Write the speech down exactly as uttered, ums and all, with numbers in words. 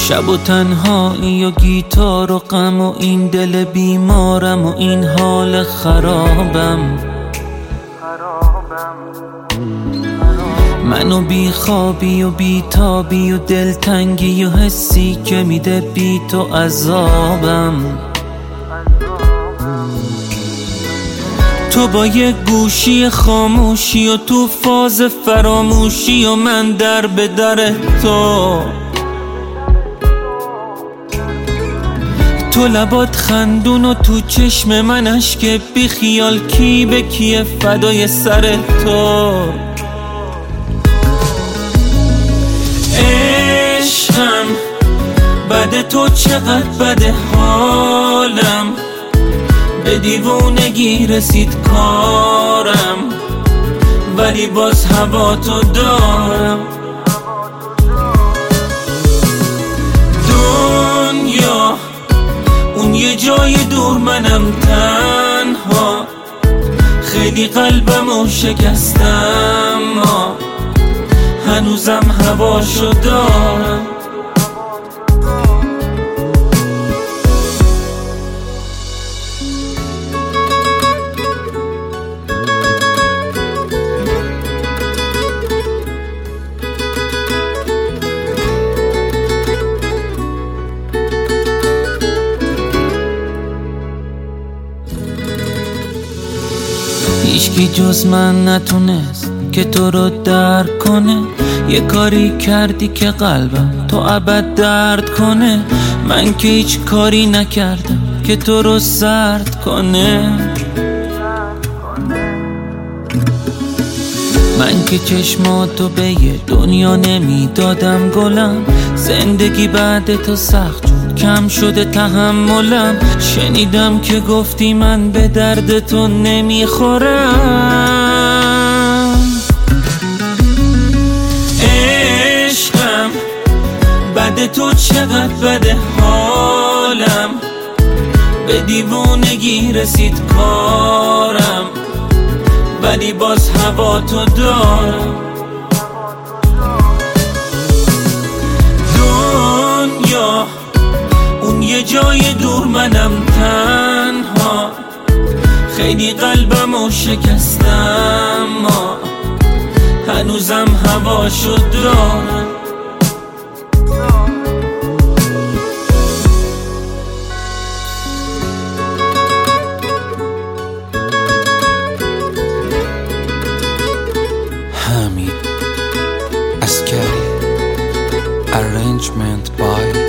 شب و تنهایی و گیتار و غم و این دل بیمارم و این حال خرابم. منو بی خوابی و بی تابی و دلتنگی و حسی که میده بی تو عذابم. تو با یه گوشی خاموشی و تو فاز فراموشی و من در به در تو. تو لبات خندون و تو چشم من اشک بی خیال، کی به کیه فدای سر تو. عشقم بده تو چقدر بده حالم، به دیوونگی رسید کارم ولی باز هوا تو دارم. دنیا اون یه جای دور، منم تنها، خیلی قلبمو شکستم ما هنوزم هواشو دارم. هیچکی جز من نتونست که تو رو درک کنه. یه کاری کردی که قلبم تو ابد درد کنه. من که هیچ کاری نکردم که تو رو سرد کنه. من که چشماتو به یه دنیا نمیدادم گلم. زندگی بعد تو سخت شد، کم شده تحملم. شنیدم که گفتی من به درد تو نمیخورم. عشقم بده تو چقدر بده حالم، به دیوونگی رسید کارم ولی باز هوا تو دارم. دنیا اون یه جای دور، منم تنها، خیلی قلبمو شکستم ما هنوزم هواشو دارم. Hamid Askari. Arrangement by